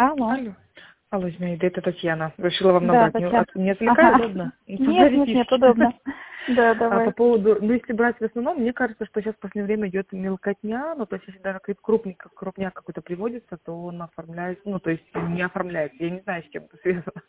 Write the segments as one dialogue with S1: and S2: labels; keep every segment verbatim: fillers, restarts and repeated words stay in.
S1: Алло.
S2: Алло. Алло, Зинаида, это Татьяна. Решила вам
S1: Да,
S2: набрать. Не,
S1: Татьяна.
S2: от- не отвлекаю,
S1: Ага.
S2: удобно? Ну,
S1: Нет, нет, нет,
S2: теоретически.
S1: удобно. Да,
S2: А по
S1: давай.
S2: поводу, ну, если брать в основном, мне кажется, что сейчас в последнее время идет мелкотня, ну, то есть, если даже какой-то крупный, как крупняк какой-то приводится, то он оформляет, ну, то есть, не оформляет. Я не знаю, с чем это связано.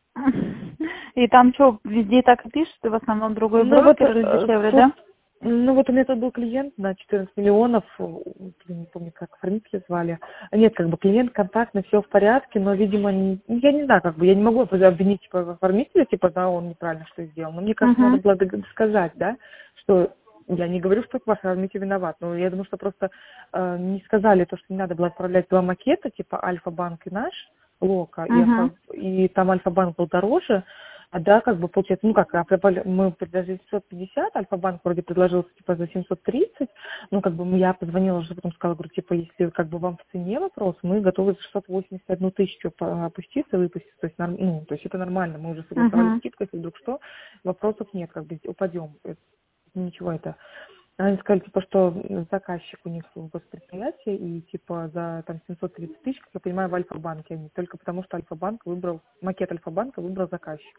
S1: И там что, везде так и пишут, и в основном другой
S2: Ну, вот,
S1: брокер или
S2: э,
S1: дешевле,
S2: соб-
S1: да?
S2: ну, вот у меня тут был клиент на четырнадцать миллионов, э, блин, не помню, как оформители звали. Нет, как бы клиент контактный, все в порядке, но, видимо, не- ну, я не знаю, как бы, я не могу обвинить, типа, оформителя, типа, да, он неправильно что сделал. Но мне кажется, надо
S1: Угу.
S2: было дог- сказать, да, что я не говорю, что ваш оформитель виноват, но я думаю, что просто э, не сказали то, что не надо было отправлять два макета, типа Альфа-банк и наш, Лока, и,
S1: Угу.
S2: Альфа- и там Альфа-банк был дороже, а да, как бы получается, ну как, Альфа- мы предложили семьсот пятьдесят, Альфа-банк вроде предложил типа за семьсот тридцать, ну как бы я позвонила уже, потом сказала, говорю, типа, если как бы вам в цене вопрос, мы готовы за шестьсот восемьдесят одну тысячу по- опуститься, выпустить, то есть, норм- ну, то есть это нормально, мы уже согласовали
S1: Угу.
S2: скидку, если вдруг что, вопросов нет, как бы упадем, это- ничего это. Они сказали, типа, что заказчик у них в госпредприятии, и, типа, за там семьсот тридцать тысяч, как я понимаю, в Альфа-банке они, только потому что Альфа-банк выбрал, макет Альфа-банка выбрал заказчик.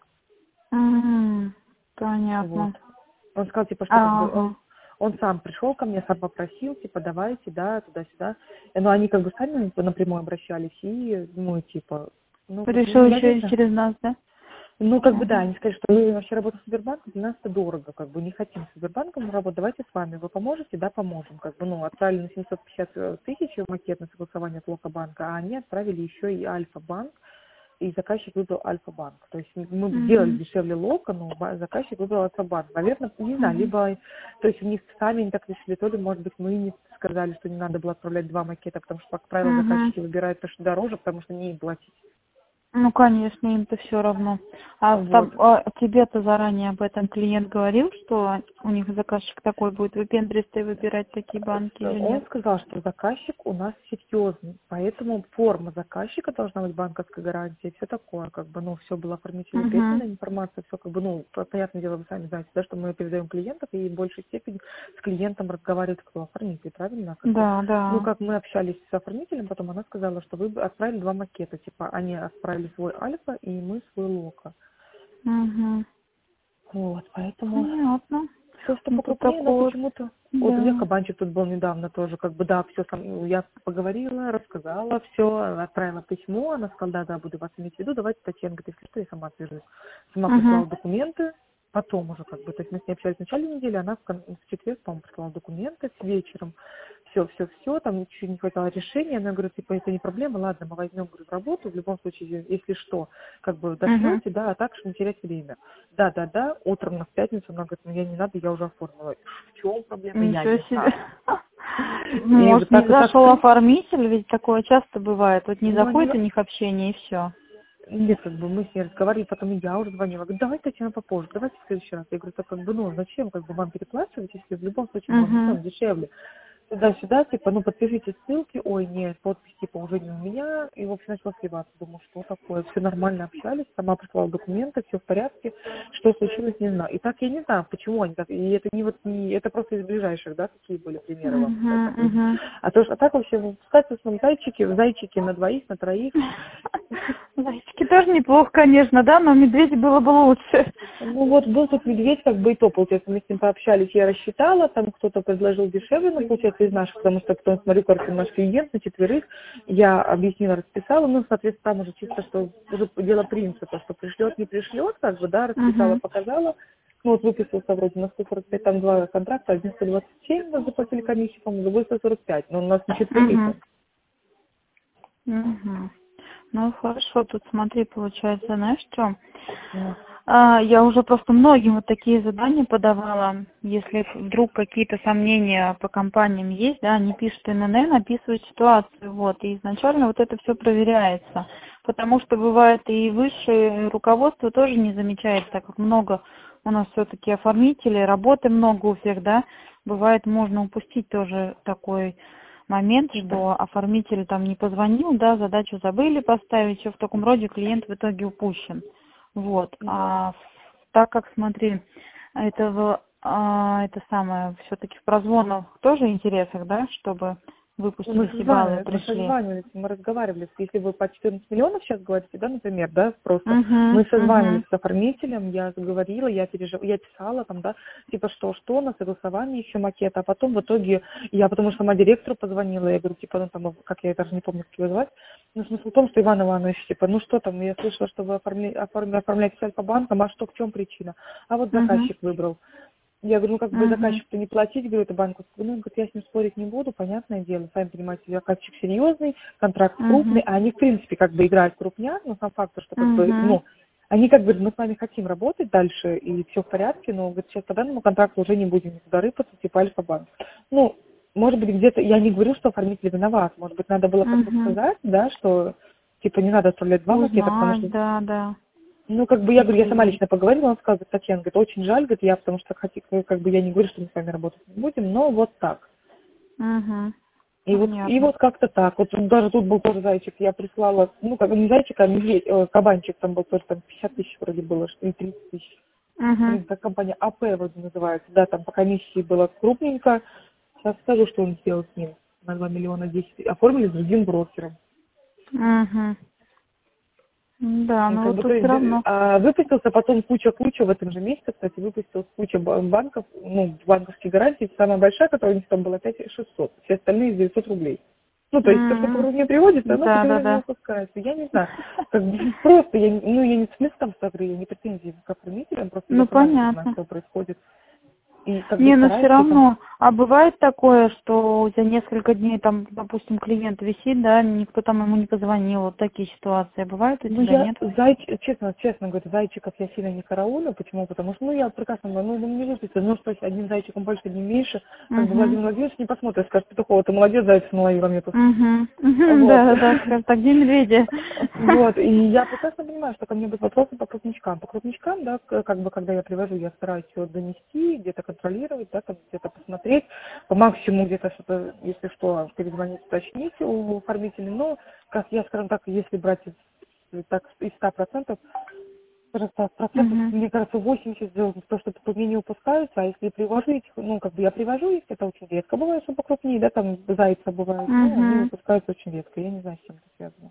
S1: М,
S2: Вот.
S1: Понятно.
S2: Он сказал, типа, что как бы
S1: Ага.
S2: он, он сам пришел ко мне, сам попросил, типа, давайте, да, туда-сюда. И, ну, они как бы сами напрямую обращались, и, ну, типа, ну, как бы,
S1: Решил
S2: ну, я не
S1: еще и
S2: знаю.
S1: через нас, да?
S2: Ну, как бы, да,
S1: Угу.
S2: они сказали, что мы вообще работаем с Сбербанком, для нас это дорого, как бы, не хотим с Сбербанком работать, давайте с вами, вы поможете, да, поможем, как бы, ну, отправили на семьсот пятьдесят тысяч макет на согласование от Лока-банка, а они отправили еще и Альфа-банк, и заказчик выбрал Альфа-банк. То есть мы сделали
S1: Угу.
S2: дешевле Лока, но ба- заказчик выбрал Альфа-банк. Наверное, не знаю,
S1: Угу.
S2: либо, то есть у них сами не так решили, то ли, может быть, мы не сказали, что не надо было отправлять два макета, потому что, как правило,
S1: Угу.
S2: заказчики выбирают то, что дороже, потому что не им платить.
S1: Ну, конечно, им-то все равно. А,
S2: Вот.
S1: там, а тебе-то заранее об этом клиент говорил, что у них заказчик такой будет выпендристый выбирать такие банки или
S2: Он
S1: нет?
S2: сказал, что заказчик у нас серьезный, поэтому форма заказчика должна быть банковская гарантия, все такое, как бы, ну, все было оформителю
S1: Угу.
S2: передана информация, все как бы, ну, по- понятное дело, вы сами знаете, да, что мы передаем клиентов, и в большей степени с клиентом разговаривает кто оформитель, правильно? Как бы,
S1: Да,
S2: ну,
S1: да.
S2: как мы общались с оформителем, потом она сказала, что вы отправили два макета, типа, они отправили свой Альфа, и мы свой Лока.
S1: Угу.
S2: Вот, поэтому
S1: Понятно.
S2: все, что
S1: Ну, тут
S2: покрупнее, но
S1: такой вот,
S2: почему-то... Вот у меня
S1: да.
S2: кабанчик тут был недавно тоже, как бы, да, все, я поговорила, рассказала, все, отправила письмо, она сказала, да, да, буду вас иметь в виду, давайте, Татьяна, говорит, если что, я сама свяжусь. Сама
S1: Угу.
S2: прислала документы, потом уже, как бы, то есть мы с ней общались в начале недели, она в, кон- в четверг, по-моему, прислала документы с вечером, все, все, все, там чуть не хватало решения, она говорит, типа, это не проблема, ладно, мы возьмем, говорю, в работу, в любом случае, если что, как бы,
S1: Угу.
S2: дошлете, да, а так, чтобы не терять время. Да, да, да, утром на в пятницу она говорит, ну я не надо, я уже оформила. В чем проблема, я
S1: Ничего
S2: не
S1: себе.
S2: знаю.
S1: Ну,
S2: И вот
S1: может, не
S2: так, так,
S1: зашел оформитель, ведь такое часто бывает. Вот не
S2: ну они,
S1: заходит у них общение, и все.
S2: нет, как бы мы с ней разговаривали, потом и я уже звонила, говорю, давай, Татьяна, попозже, давайте в следующий раз. Я говорю, так как бы, ну, зачем, как бы, вам переплачивать, если в любом случае мы вам
S1: Угу.
S2: сделаем дешевле. Туда-сюда, типа, ну, подпишите ссылки, ой, нет, подпись, типа, уже не у меня, и, в общем, начала сливаться, думаю, что такое, все нормально общались, сама прислала документы, все в порядке, что случилось, не знаю. И так я не знаю, почему они так, и это не вот, не, это просто из ближайших, да, какие были примеры вам сказать,
S1: Угу.
S2: допустим.
S1: Угу.
S2: А то, что- а так вообще, в качественном зайчике, зайчики на двоих, на троих.
S1: Зайчики тоже неплохо, конечно, да, но медведи было бы лучше.
S2: Ну вот был тут медведь, как бы и то, получается, мы с ним пообщались, я рассчитала, там кто-то предложил дешевле, ну, получается, из наших, потому что потом смотрю, как наш клиент на четверых, я объяснила, расписала, ну, соответственно, там уже чисто, что уже дело принципа, что пришлет, не пришлет, как бы, да, расписала,
S1: Угу.
S2: показала, ну, вот выписался вроде на сто сорок пять, там два контракта, один сто двадцать семь мы заплатили комиссию, по-моему, другой сто сорок пять, но у нас на четверых.
S1: Угу. Угу. Ну, хорошо, тут смотри, получается, знаешь что?
S2: Ну,
S1: А, я уже просто многим вот такие задания подавала. Если вдруг какие-то сомнения по компаниям есть, да, они пишут эн эн эн, описывают ситуацию, вот, и изначально вот это все проверяется. Потому что бывает и высшее руководство тоже не замечает, так как много у нас все-таки оформителей, работы много у всех, да, бывает можно упустить тоже такой момент, что оформитель там не позвонил, да, задачу забыли поставить, все в таком роде, клиент в итоге упущен. Вот. А так как, смотри, это, в, а, это самое, все-таки в прозвонах тоже интересах, да, чтобы выпустили,
S2: Мы
S1: все баллы
S2: созванивались, мы
S1: пришли.
S2: созванивались, мы разговаривали. Если вы по четырнадцать миллионов сейчас говорите, да, например, да, просто
S1: Угу,
S2: мы созванивались
S1: угу,
S2: с оформителем, я говорила, я пережив... я писала там, да, типа что, что, на согласование еще макета, а потом в итоге я, потому что сама директору позвонила, я говорю, типа, ну там, как я даже не помню, как его звать, но смысл в том, что Иван Иванович, типа, ну что там, я слышала, что вы оформля... оформля... оформляете с Альфа-банком, а что, в чем причина? А вот
S1: угу,
S2: заказчик выбрал. Я говорю, ну как бы
S1: угу,
S2: заказчик-то не платить, говорю, это банковский. Ну, он говорит, я с ним спорить не буду, понятное дело. Сами понимаете, заказчик серьезный, контракт крупный,
S1: угу,
S2: а они, в принципе, как бы играют крупняк, но сам факт, что как бы,
S1: угу.
S2: ну, они как бы, мы с вами хотим работать дальше, и все в порядке, но, говорит, сейчас по данному контракту уже не будем никуда рыпаться, типа Альфа-банк. Ну, может быть, где-то, я не говорю, что оформитель виноват, может быть, надо было как-то
S1: Угу.
S2: сказать, да, что, типа, не надо оставлять два макета, потому
S1: Узнать,
S2: что
S1: да, да.
S2: ну, как бы я говорю, я сама
S1: Какие?
S2: лично поговорила, он сказал, говорит, Татьяна, говорит, очень жаль, говорит, я потому что хотите, как бы я не говорю, что мы с вами работать не будем, но вот так.
S1: Угу.
S2: И вот, и
S1: Понятно.
S2: вот как-то так. Вот даже тут был тоже зайчик, я прислала, ну, как бы не зайчик, а медведь, э, кабанчик, там был тоже там пятьдесят тысяч вроде было, что ли, тридцать тысяч.
S1: Угу.
S2: Блин, как компания АП вроде называется, да, там по комиссии было крупненько. Сейчас скажу, что он сделал с ним. На два миллиона десять. Оформили с другим брокером.
S1: Угу. Да,
S2: Ну,
S1: ну
S2: как
S1: вот
S2: бы, то
S1: тут все
S2: есть,
S1: равно.
S2: а, выпустился потом куча-куча в этом же месяце, кстати, выпустилась куча ба- банков, ну, банковских гарантий. Самая большая, которая у них там была, пять тысяч шестьсот, все остальные девятьсот рублей. Ну, то есть то, что по
S1: Угу.
S2: не приводится, оно по
S1: Да, да,
S2: не
S1: да.
S2: выпускается. Я не знаю, как бы просто, я, не- ну, я не смысл там с игры, я не претензии к оформителям, просто я
S1: Ну,
S2: сама не понимаю,
S1: понятно.
S2: что происходит. И как бы
S1: Не, ну все
S2: стараюсь, что там.
S1: равно. А бывает такое, что у тебя несколько дней там, допустим, клиент висит, да, никто там ему не позвонил. Вот такие ситуации бывают у
S2: Ну,
S1: тебя,
S2: я,
S1: нет?
S2: зайч... честно, честно говорю, зайчиков я сильно не караулю. Почему? Потому что, ну, я прекрасно знаю, ну, ну, не выпустил, ну, что, одним зайчиком больше, одним меньше. Как бы
S1: Угу.
S2: Владимир Владимирович не посмотрит, скажет, Петухова, ты молодец, зайца наловила мне тут.
S1: Угу. Угу.
S2: Вот.
S1: Да, да, да, скажем так, где медведи?
S2: Вот, и я прекрасно понимаю, что ко мне будут вопросы по крупничкам. По крупничкам, да, к- как бы, когда я привожу, я стараюсь все донести, где-то контролировать, да, там, где-то посмотреть, по максимуму где-то что-то, если что, перезвонить, уточнить у оформителя. Но, как я, скажем так, если брать из, так, из ста процентов, скажем так, процентов,
S1: Угу.
S2: мне кажется, восемьдесят сделано, то, что по мне не упускаются, а если привожу их, ну, как бы я привожу их, это очень редко бывает, что покрупнее, да, там, зайца бывает, но они
S1: Угу.
S2: выпускаются очень редко, я не знаю, с чем это связано.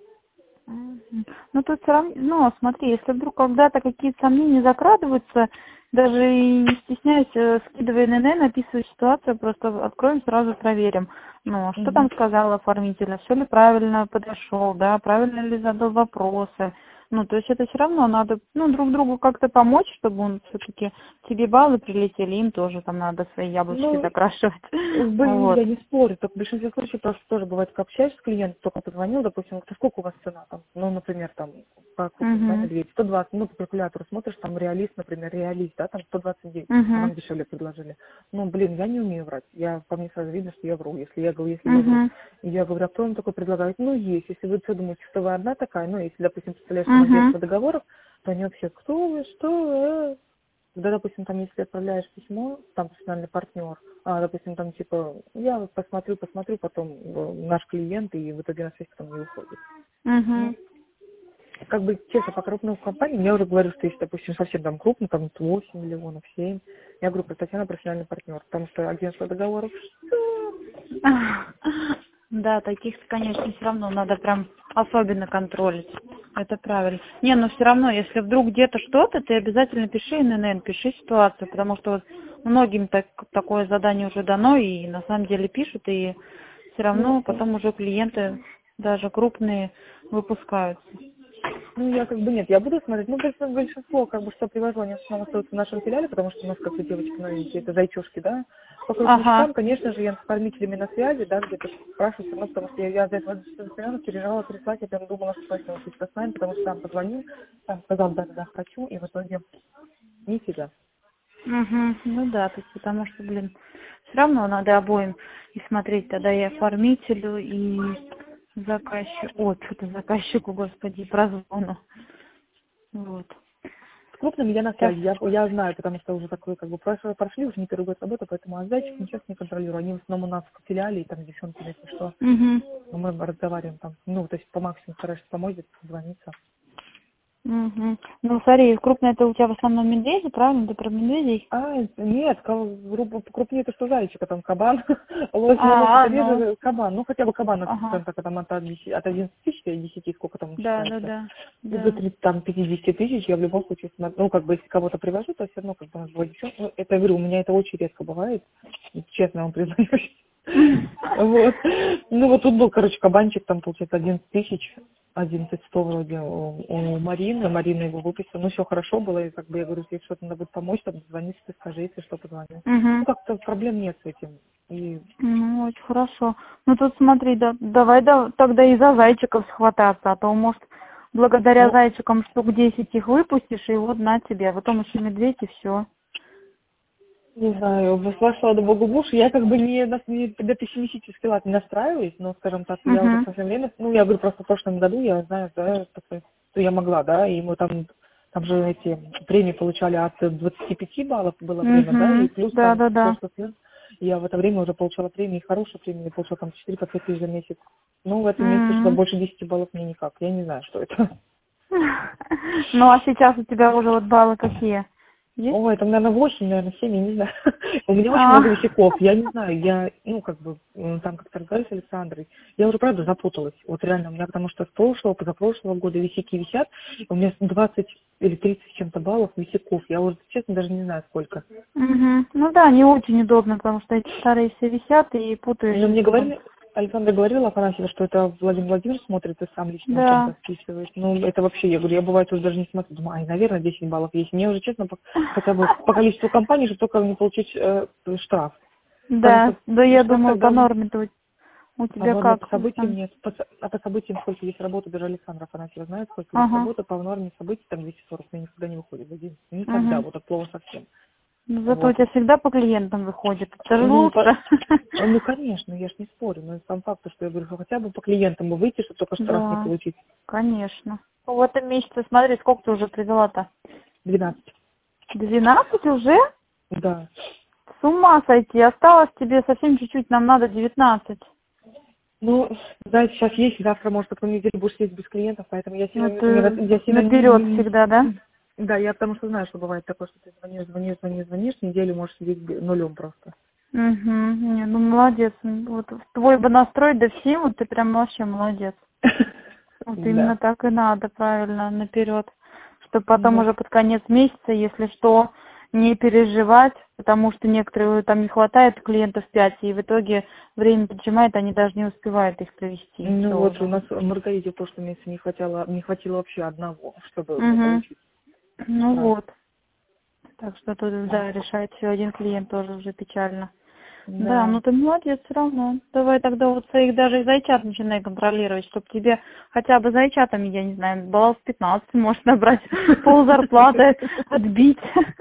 S1: Мгм. Ну, тут все равно, ну, смотри, если вдруг когда-то какие-то сомнения закрадываются, даже и не стесняясь, э, скидывай эн эн эн, описывай ситуацию, просто откроем, сразу проверим. Ну, а что
S2: Мгм.
S1: там сказал оформитель, все ли правильно подошел, да, правильно ли задал вопросы. Ну, то есть это все равно надо, ну, друг другу как-то помочь, чтобы он все-таки тебе баллы прилетели, им тоже там надо свои яблочки
S2: Ну,
S1: закрашивать.
S2: блин,
S1: Вот.
S2: я не спорю, только в большинстве случаев просто тоже бывает, как общаешься с клиентом, только позвонил, допустим, вот сколько у вас цена там, ну, например, там, по крупным, да,
S1: Угу.
S2: медведь, сто двадцать, ну, по калькулятору смотришь, там, реалист, например, реалист, да, там, сто двадцать девять, а
S1: Угу.
S2: нам дешевле предложили. Ну, блин, я не умею врать, я, по мне сразу видно, что я вру, если я говорю, если я вру.
S1: Угу.
S2: И я говорю, а кто вам такой предлагает? Ну, есть, если вы что думаете, что вы одна такая, ну, если, допустим, представляешь, там,
S1: Угу.
S2: агентство договоров, то они вообще, кто вы, что вы, э?» Когда, допустим, там, если отправляешь письмо, там профессиональный партнер, а, допустим, там, типа, я вот посмотрю, посмотрю, потом э, наш клиент, и в итоге на связь потом не выходит. Ну,
S1: Угу.
S2: как бы, честно, по крупным компаниям, я уже говорю, что если, допустим, совсем там крупно, там восемь миллионов, семь, я говорю, про Татьяна профессиональный партнер, потому что агентство договоров,
S1: Да, таких, конечно, все равно надо прям особенно контролить. Это правильно. Не, но все равно, если вдруг где-то что-то, ты обязательно пиши эн эн эн, пиши ситуацию, потому что вот многим так, такое задание уже дано, и на самом деле пишут, и все
S2: ну,
S1: равно потом уже клиенты, даже крупные, выпускаются.
S2: Ну, я как бы нет, я буду смотреть. Ну, большинство, большинство как бы, что привожу, они в основном остаются в нашем филиале, потому что у нас, как бы, девочки новенькие, это зайчушки, да. По
S1: Ага.
S2: крупничкам, конечно же, я с оформителями на связи, да, где-то спрашиваю, все равно, потому что я, я за это постоянно переживала прислать, я прям думала, что точно учиться с нами, потому что там позвонил, там сказал, да, да, да, хочу, и в итоге нифига.
S1: Угу. Ну да, то есть, потому что, блин, все равно надо обоим и смотреть тогда и оформителю, и заказчику, ой, что-то заказчику, господи, и прозвону. Вот.
S2: С крупными я на
S1: Так.
S2: связи, я, я знаю, потому что уже такое, как бы, прошли, прошли уже не первый год работы, поэтому а зайчик ничего не контролирую. Они в основном у нас в филиале, и там с девчонками, если что,
S1: Угу.
S2: но мы разговариваем там, ну, то есть по максимуму стараешься помочь, звониться.
S1: Угу. Ну, смотри, крупные это у тебя в основном медведи, правильно? Ты про медведей?
S2: А, нет, ка- грубо крупнее это что зайчика, там кабан, лось, ну, лось
S1: А,
S2: это
S1: ну,
S2: реже кабан, ну хотя бы кабан, это,
S1: ага.
S2: скажем так, там от, десяти от одиннадцати тысяч до десяти, сколько там
S1: Да, да,
S2: считается.
S1: да,
S2: И до
S1: да.
S2: тридцати, там, пятидесяти тысяч я в любом случае, смотрю, ну, как бы, если кого-то привожу, то все равно, как бы, надо было девчонку. Ну, это, я говорю, у меня это очень редко бывает, честно вам признаюсь. Вот. Ну, вот тут был, короче, кабанчик, там, получается, одиннадцать тысяч, одиннадцать сто вроде у, у Марины, Марина его выпустила, ну, все хорошо было, и, как бы, я говорю, если что-то надо будет помочь, там, звоните, скажи, если что, позвоню. Ну,
S1: Угу.
S2: как-то проблем нет с этим. И,
S1: Ну, очень хорошо. Ну, тут смотри, да, давай да, тогда и за зайчиков схвататься, а то, может, благодаря
S2: ну,
S1: зайчикам штук десять их выпустишь, и вот на тебе, а потом еще медведь, и все.
S2: не знаю, вошла, слава богу, муж, я как бы не, на- не на пессимистический лад не настраиваюсь, но, скажем так, я уже в
S1: Угу.
S2: последнее время, ну, я говорю, просто в прошлом году, я знаю, да, что что я могла, да, и мы там, там же эти премии получали от двадцати пяти баллов было время, да, и
S1: Угу.
S2: плюс
S1: Да,
S2: там
S1: да,
S2: то,
S1: да.
S2: что след- я в это время уже получала премии, хорошие премии, я получала там четыре по пять тысяч за месяц. Ну, в этом месяце что
S1: М.
S2: больше десяти баллов мне никак, я не знаю, что это.
S1: Ну, а сейчас у тебя уже вот баллы какие? Есть?
S2: Ой, там, наверное, восемь, наверное, семь, я не знаю. У меня очень
S1: А.
S2: много висяков, я не знаю, я, ну, как бы, м, там как-то разговаривали с Александрой, я уже, правда, запуталась. Вот реально, у меня потому что с прошлого, позапрошлого года висяки висят, и у меня двадцать или тридцать с чем-то баллов висяков, я уже, честно, даже не знаю, сколько.
S1: Угу. Ну да, не очень удобно, потому что эти старые все висят и
S2: Но
S1: путаешься
S2: мне
S1: потом.
S2: говорили, Александра говорила, Афанасьева, что это Владимир Владимирович смотрит и сам лично
S1: Да.
S2: чем-то списывает. Ну, это вообще, я говорю, я бывает уже даже не смотрю, думаю, ай, наверное, десять баллов есть. Мне уже, честно, по- хотя бы по количеству компаний, чтобы только не получить э, штраф. Потому
S1: Да,
S2: что
S1: да, я
S2: штраф
S1: думаю, по
S2: тогда мне
S1: норме-то у у
S2: по
S1: тебя
S2: норме по
S1: как?
S2: событиям
S1: Там?
S2: нет. По, со- а по событиям сколько есть работы, даже Александра Афанасьева знает, сколько есть
S1: Ага.
S2: работы, по норме событий там двести сорок, мне никогда не выходит за день. Никогда,
S1: Угу.
S2: вот от слова совсем.
S1: Ну, зато у
S2: Вот.
S1: тебя всегда по клиентам выходит. Это же
S2: Ну, по-
S1: лучше.
S2: ну, конечно, я ж не спорю, но сам факт, что я говорю, что хотя бы по клиентам бы выйти, чтобы только штраф не
S1: Да,
S2: получить.
S1: конечно. В этом месяце, смотри, сколько ты уже привела-то?
S2: Двенадцать.
S1: Двенадцать уже?
S2: Да.
S1: С ума сойти. Осталось тебе совсем чуть-чуть, нам надо девятнадцать.
S2: Ну, знаете, сейчас есть, завтра, может, потом неделю будешь сидеть без клиентов, поэтому я
S1: Ну,
S2: сильно, не,
S1: ты
S2: рас- я сильно не,
S1: наперед
S2: не-
S1: всегда, да?
S2: Да, я потому что знаю, что бывает такое, что ты звонишь, звонишь, звонишь, звонишь, неделю можешь сидеть бе- нулем просто.
S1: Угу. Не, ну молодец. Вот твой бы настрой, да все, вот ты прям вообще молодец. Вот именно
S2: Да.
S1: так и надо, правильно, наперед. Чтобы потом
S2: Да.
S1: уже под конец месяца, если что, не переживать, потому что некоторые там не хватает клиентов пять, и в итоге время поджимает, они даже не успевают их провести.
S2: Ну
S1: Все
S2: вот у
S1: уже.
S2: нас в Маргарите в прошлом месяце не хватило, не хватило вообще одного, чтобы ну,
S1: Угу.
S2: получить
S1: Ну
S2: штраф.
S1: вот. Так что тут, да, решает все один клиент тоже уже печально. Да,
S2: Да.
S1: ну ты молодец все равно. Давай тогда вот своих даже и зайчат начинай контролировать, чтобы тебе хотя бы зайчатами, я не знаю, баллов пятнадцать можешь набрать, пол зарплаты отбить.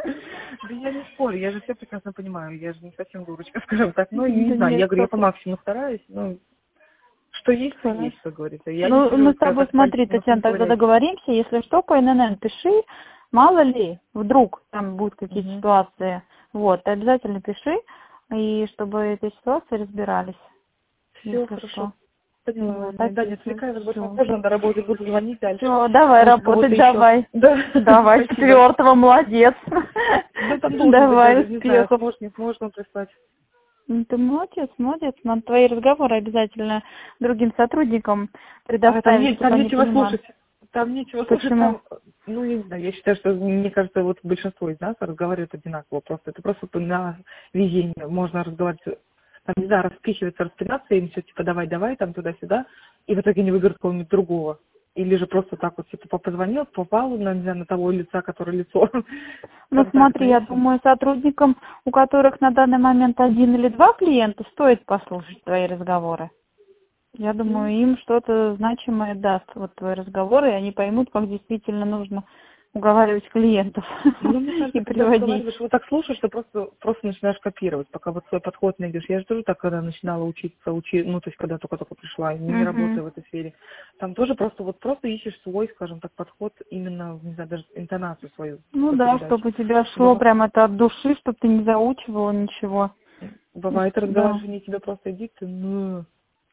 S2: Да я не спорю, я же все прекрасно понимаю, я же не совсем дурочка, скажем так. Ну, не
S1: Да
S2: знаю,
S1: нет,
S2: я говорю, я по
S1: только
S2: максимуму стараюсь, ну, что есть, то
S1: хорошо.
S2: есть, как говорится. Я не
S1: Ну,
S2: сижу,
S1: мы с
S2: скажем
S1: тобой,
S2: так,
S1: смотри,
S2: пальцем в нос не
S1: Татьяна, тогда
S2: ковыряюсь.
S1: договоримся, если что, по эн эн эн пиши, мало ли, вдруг там будут какие-то
S2: Угу.
S1: ситуации, вот, ты обязательно пиши, и чтобы эти ситуации разбирались,
S2: Все,
S1: если
S2: хорошо.
S1: что.
S2: Поняла.
S1: Вот,
S2: Да, не
S1: описывай,
S2: отвлекай вас больше,
S1: все.
S2: можно на работе буду звонить дальше.
S1: Все, давай
S2: Может, кого-то
S1: работать,
S2: еще.
S1: давай.
S2: Да,
S1: Давай,
S2: спасибо.
S1: четвертого, молодец.
S2: Да, там должен быть
S1: Давай,
S2: даже, не знаю,
S1: успехов.
S2: помощник можно прислать.
S1: Ну, ты молодец, молодец. Надо твои разговоры обязательно другим сотрудникам
S2: А там,
S1: предоставить,
S2: не,
S1: чтобы
S2: там
S1: они
S2: нечего
S1: понимали.
S2: слушать. Там нечего слушать,
S1: Почему?
S2: там, ну, я не знаю, я считаю, что, мне кажется, вот большинство из нас разговаривают одинаково просто. Это просто на везение. Можно разговаривать, там, не знаю, распихиваться, распинаться, им все, типа, давай-давай, там, туда-сюда, и в итоге не выберут кого-нибудь другого. Или же просто так вот, типа, позвонил, попал, на, не знаю, на того лица, который лицо
S1: Ну, смотри,
S2: контактное,
S1: я
S2: и все.
S1: думаю, сотрудникам, у которых на данный момент один или два клиента, стоит послушать твои разговоры. Я думаю, им что-то значимое даст вот твои разговоры, и они поймут, как действительно нужно уговаривать клиентов
S2: Ну, мне
S1: и
S2: кажется, когда
S1: приводить.
S2: разговариваешь, вот так слушаешь, ты просто, просто начинаешь копировать, пока вот свой подход найдешь. Я же тоже так, когда начинала учиться, учи, ну, то есть, когда только-только пришла, не, не
S1: Мгм.
S2: работая в этой сфере, там тоже просто, вот просто ищешь свой, скажем так, подход, именно, не знаю, даже интонацию свою
S1: Ну
S2: по
S1: да,
S2: передаче.
S1: чтобы у тебя шло
S2: Быва-
S1: прям это от души, чтобы ты не заучивала ничего.
S2: Бывает,
S1: Да.
S2: разговариваешь, они тебя просто иди, ты, ну,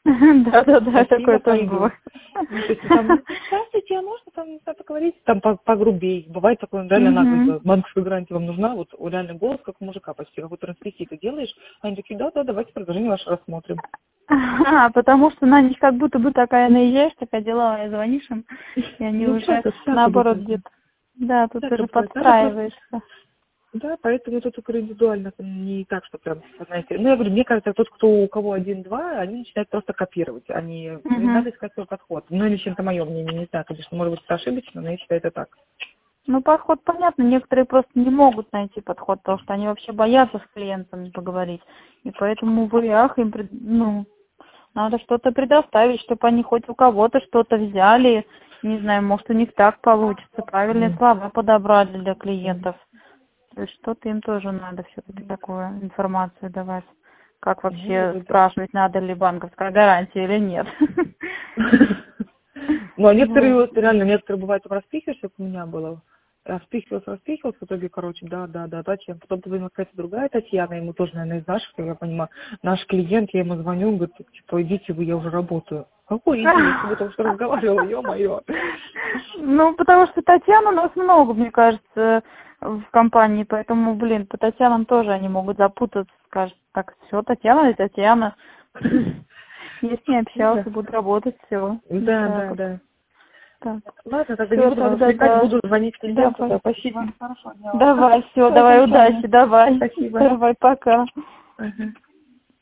S1: Да-да-да, такое
S2: Спасибо,
S1: тоже
S2: пойду.
S1: бывает.
S2: Ну, то есть там, здравствуйте, а можно там, не знаю, поговорить? Там по- погрубей. Бывает такое, реально
S1: Мгм.
S2: нагло. Банковская гарантия вам нужна? Вот реально голос, как у мужика почти, какой трансвестит ты делаешь. Они такие, да-да, давайте предложение ваше рассмотрим.
S1: А, потому что на них как будто бы такая наезжаешь, такая деловая, звонишь им, и они
S2: Ну,
S1: уже
S2: всяко, всяко
S1: наоборот
S2: бывает.
S1: где-то. Да, тут
S2: Всяко
S1: уже
S2: бывает. Надо просто
S1: подстраиваешься.
S2: да, поэтому это только индивидуально, не так, что прям, знаете, ну, я говорю, мне кажется, тот, кто у кого один-два, они начинают просто копировать, они, ну,
S1: Мгм.
S2: надо искать свой подход. Ну, или чем-то мое мнение, не знаю, конечно, может быть, это ошибочно, но я считаю это так.
S1: Ну, подход понятно, некоторые просто не могут найти подход, потому что они вообще боятся с клиентами поговорить. И поэтому в ах им, пред- ну, надо что-то предоставить, чтобы они хоть у кого-то что-то взяли. Не знаю, может, у них так получится, правильные
S2: М.
S1: слова подобрали для клиентов. То есть что-то им тоже надо все-таки такую информацию давать. Как
S2: Ну,
S1: вообще
S2: вот это.
S1: спрашивать, надо ли банковская гарантия или нет.
S2: Ну, а некоторые,
S1: Вот.
S2: вот, реально, некоторые бывает, распихиваешь, как у меня было. Распихивался, распихивался, в итоге, короче, да, да, да, да, чем. Потом позвонила какая-то другая Татьяна, ему тоже, наверное, из наших, я понимаю, наш клиент, я ему звоню, он говорит, типа, идите вы, я уже работаю. Какой иди, я с тобой только что разговаривала, ё-моё.
S1: Ну, потому что Татьяна у нас много, мне кажется, в компании, поэтому, блин, по Татьянам тоже они могут запутаться, скажут, так, все, Татьяна и Татьяна. Я с ней
S2: Ну да,
S1: общался, буду работать, все. Вот
S2: да,
S1: так
S2: да,
S1: вот.
S2: да.
S1: Так.
S2: Ладно, тогда не
S1: Все,
S2: буду вас
S1: тогда
S2: отвлекать,
S1: да.
S2: буду звонить
S1: Да,
S2: клиенту, да,
S1: спасибо.
S2: спасибо. Хорошего дня вам.
S1: Давай, все,
S2: Всё, до
S1: давай,
S2: свидания.
S1: удачи, давай.
S2: Спасибо.
S1: Давай, пока.
S2: Ага.